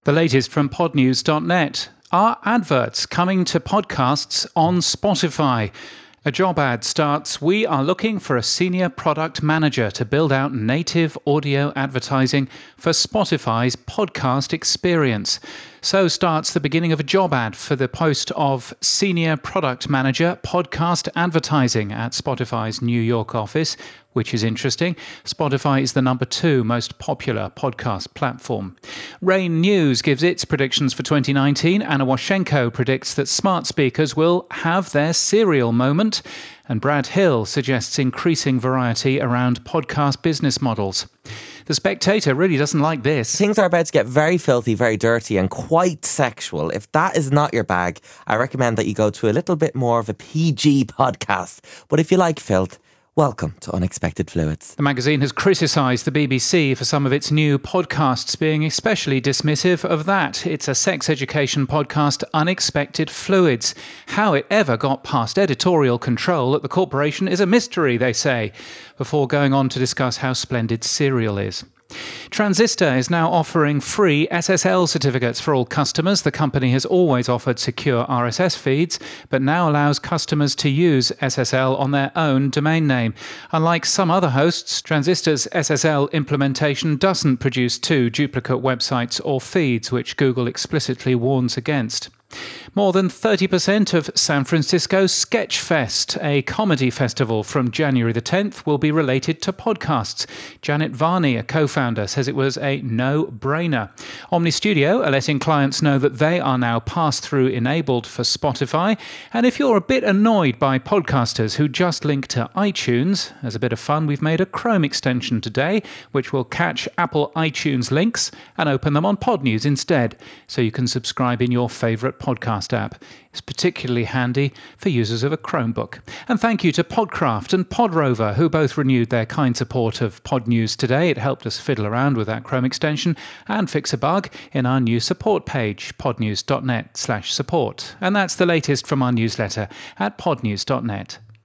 The latest from podnews.net. Are adverts coming to podcasts on Spotify? A job ad starts, "We are looking for a senior product manager to build out native audio advertising for Spotify's podcast experience." So starts the beginning of a job ad for the post of Senior Product Manager Podcast Advertising at Spotify's New York office, which is interesting. Spotify is the number 2 most popular podcast platform. Rain News gives its predictions for 2019. Anna Washenko predicts that smart speakers will have their serial moment. And Brad Hill suggests increasing variety around podcast business models. The Spectator really doesn't like this. Things are about to get very filthy, very dirty and quite sexual. If that is not your bag, I recommend that you go to a little bit more of a PG podcast. But if you like filth, welcome to Unexpected Fluids. The magazine has criticised the BBC for some of its new podcasts, being especially dismissive of that. It's a sex education podcast, Unexpected Fluids. How it ever got past editorial control at the corporation is a mystery, they say, before going on to discuss how splendid Serial is. Transistor is now offering free SSL certificates for all customers. The company has always offered secure RSS feeds, but now allows customers to use SSL on their own domain name. Unlike some other hosts, Transistor's SSL implementation doesn't produce 2 duplicate websites or feeds, which Google explicitly warns against. More than 30% of San Francisco's Sketchfest, a comedy festival from January the 10th, will be related to podcasts. Janet Varney, a co-founder, says it was a no-brainer. Omni Studio are letting clients know that they are now pass-through enabled for Spotify. And if you're a bit annoyed by podcasters who just link to iTunes, as a bit of fun, we've made a Chrome extension today, which will catch Apple iTunes links and open them on Podnews instead, so you can subscribe in your favourite podcast app. It's particularly handy for users of a Chromebook. And thank you to Podcraft and Podrover, who both renewed their kind support of Podnews today. It helped us fiddle around with that Chrome extension and fix a bug in our new support page, podnews.net/support. And that's the latest from our newsletter at podnews.net.